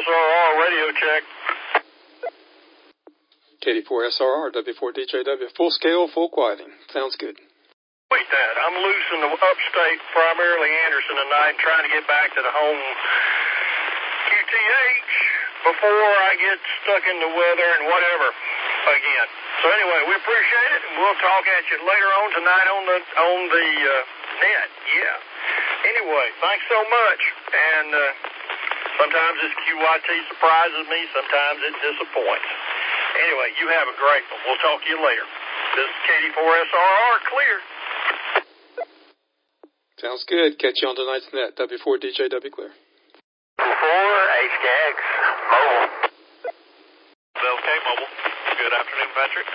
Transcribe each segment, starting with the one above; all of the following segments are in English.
KD4SRR radio check. KD4SRR, W4DJW. Full scale, full quieting. Sounds good. Wait that. I'm loose in the upstate, primarily Anderson tonight, trying to get back to the home QTH before I get stuck in the weather and whatever again. So anyway, we appreciate it, and we'll talk at you later on tonight on the net. Yeah. Anyway, thanks so much. And sometimes this QYT surprises me. Sometimes it disappoints. Anyway, you have a great one. We'll talk to you later. This is KD4SRR clear. Sounds good. Catch you on tonight's net. W4DJW clear. 4 HKX mobile. LK mobile. Good afternoon, Patrick.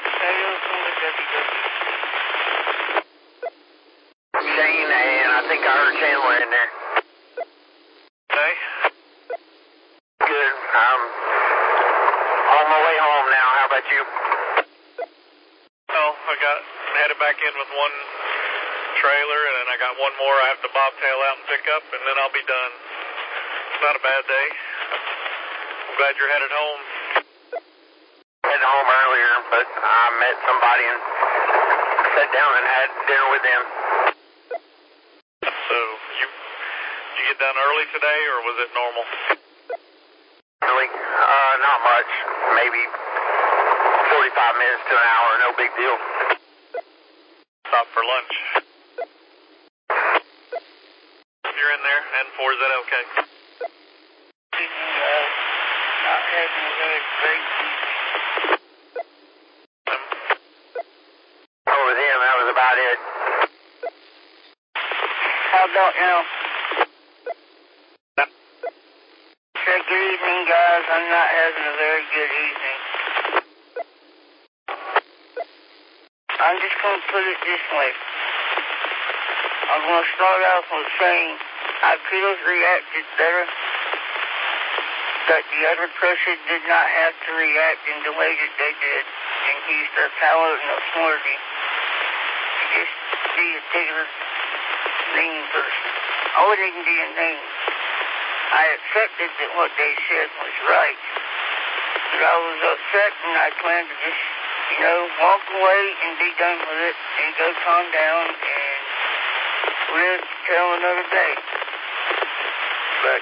Shane, and I think I heard Chandler in there. Hey. Good. I'm on my way home now. How about you? Well, I got headed back in with one trailer, and then I got one more I have to bobtail out and pick up, and then I'll be done. It's not a bad day. I'm glad you're headed home. Headed home earlier, but I met somebody and sat down and had dinner with them. So, you get done early today, or was it normal? Really? Not much. Maybe 45 minutes to an hour. No big deal. Stop for lunch. If you're in there, N4, is that okay? Not having a very great evening. With him, that was about it. How about now? Say good evening, guys. I'm not having a very good evening. I'm just going to put it this way. I'm going to start off with saying I could have reacted better, but the other person did not have to react in the way that they did and use their power and authority to just be a particular mean person. I wouldn't even be a name. I accepted that what they said was right, but I was upset and I planned to just, walk away and be done with it and go calm down and live to tell another day. But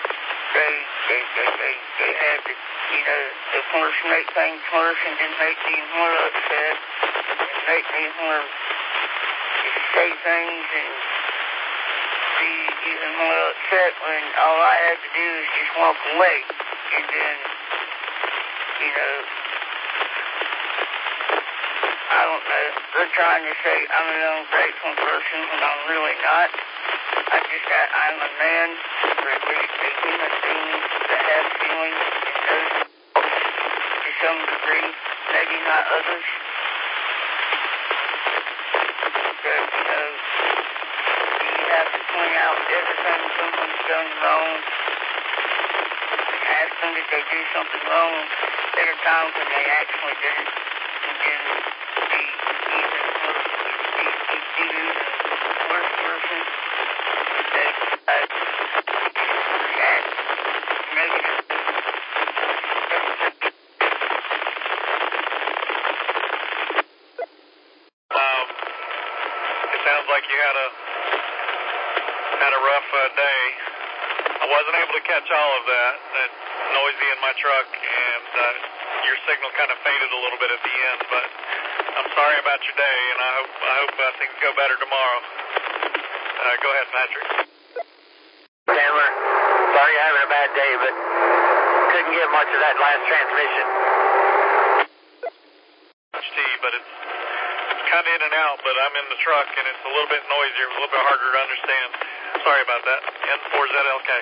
they had to, of course, make things worse and then make me more upset and make me more say things and be even more upset when all I had to do is just walk away. And then, I don't know, they're trying to say I'm an ungrateful person when I'm really not. I'm a man, or at least a human being that has feelings and knows to some degree, maybe not others. But, you have to point out everything someone's done wrong, ask them if they do something wrong. There are times when they actually did it, and then be even worse person. They react negative. It sounds like you had a rough day. I wasn't able to catch all of that. It's noisy in my truck, and your signal kind of faded a little bit at the end. But I'm sorry about your day, and I hope things go better tomorrow. Go ahead, Patrick. Chandler, sorry you're having a bad day, but couldn't get much of that last transmission. But it's kind of in and out, but I'm in the truck, and it's a little bit noisier, a little bit harder to understand. Sorry about that. N4ZLK.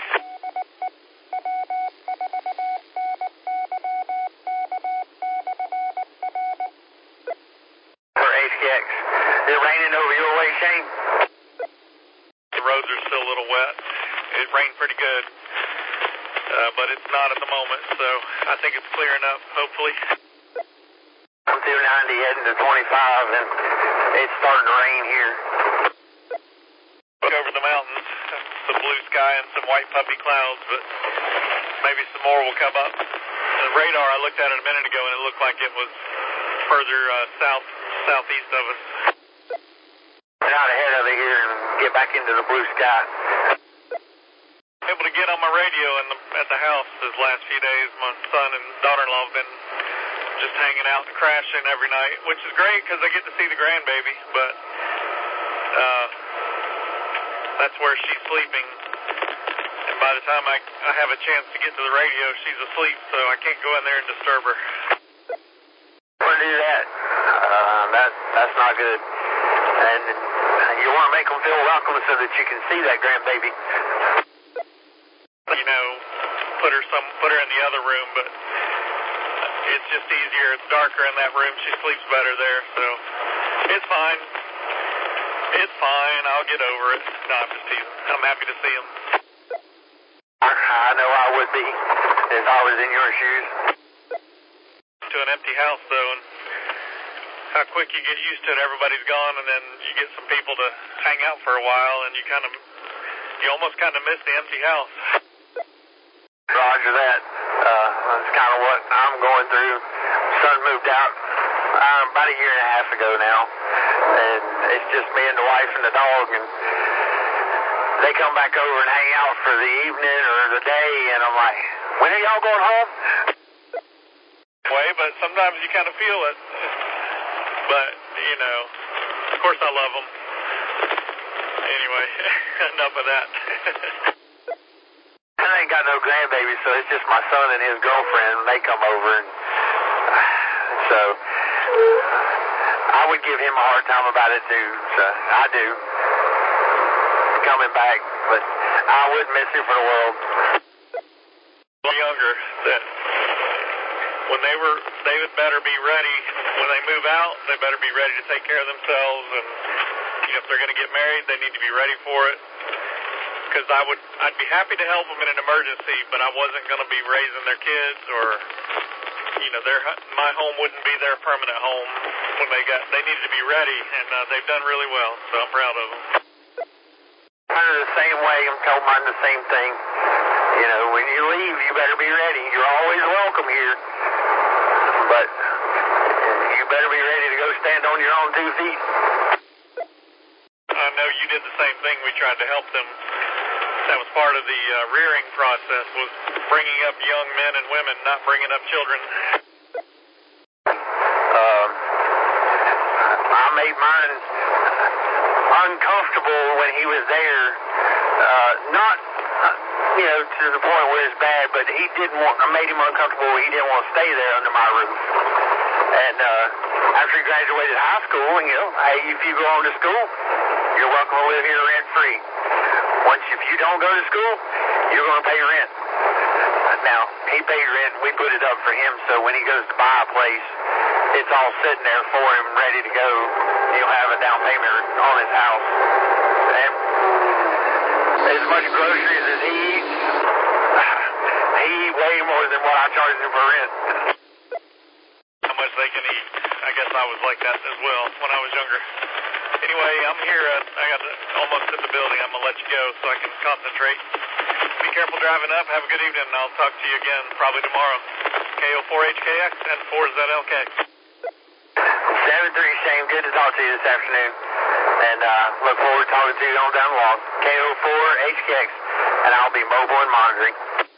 For HKX. Is it raining over your way, Shane? The roads are still a little wet. It rained pretty good, but it's not at the moment, so I think it's clearing up, hopefully. I'm through 90 heading to 25, and it's starting to rain here. Look over the mountains, the blue sky. sky and some white puffy clouds, but maybe some more will come up. The radar, I looked at it a minute ago, and it looked like it was further southeast of us. Get out ahead of it here and get back into the blue sky. Able to get on my radio at the house these last few days. My son and daughter-in-law have been just hanging out and crashing every night, which is great because I get to see the grandbaby, but that's where she's sleeping. And by the time I have a chance to get to the radio, she's asleep, so I can't go in there and disturb her. Don't do that. That's not good. And you want to make them feel welcome so that you can see that grandbaby. You know, put her in the other room, but it's just easier. It's darker in that room. She sleeps better there, so it's fine. It's fine. I'll get over it. No, I'm just teasing. I'm happy to see him. I know I would be if I was in your shoes. To an empty house, though, and how quick you get used to it. Everybody's gone, and then you get some people to hang out for a while, and you almost kind of miss the empty house. Roger that. That's kind of what I'm going through. Son moved out about a year and a half ago now, and it's just me and the wife and the dog, and they come back over and hang out for the evening or the day, and I'm like, when are y'all going home? But sometimes you kind of feel it. But, you know, of course I love them. Anyway, enough of that. I ain't got no grandbaby, so it's just my son and his girlfriend when they come over, and so I would give him a hard time about it too. So I do. Coming back, but I wouldn't miss him for the world. Younger, that when they would better be ready when they move out. They better be ready to take care of themselves, and if they're going to get married, they need to be ready for it. Because I'd be happy to help them in an emergency, but I wasn't going to be raising their kids, or my home wouldn't be their permanent home when they needed to be ready, and they've done really well, so I'm proud of them. I'm the same way. I'm told mine the same thing. When you leave, you better be ready. You're always welcome here, but you better be ready to go stand on your own 2 feet. I know you did the same thing. We tried to help them. That was part of the rearing process, was bringing up young men and women, not bringing up children. I made mine uncomfortable when he was there. Not, to the point where it's bad, but I made him uncomfortable. He didn't want to stay there under my roof. And after he graduated high school, hey, if you go on to school, you're welcome to live here rent-free. If you don't go to school, you're going to pay rent. Now, he paid rent, and we put it up for him, so when he goes to buy a place, it's all sitting there for him, ready to go. He'll have a down payment on his house. And as much groceries as he eats way more than what I charge him for rent. How much they can eat. I guess I was like that as well when I was younger. Anyway, I'm here. I got almost at the building. I'm going to let you go so I can concentrate. Be careful driving up. Have a good evening, and I'll talk to you again probably tomorrow. KO4HKX and 4ZLK. 7-3, Shane. Good to talk to you this afternoon. And look forward to talking to you on down the line. KO4HKX, and I'll be mobile and monitoring.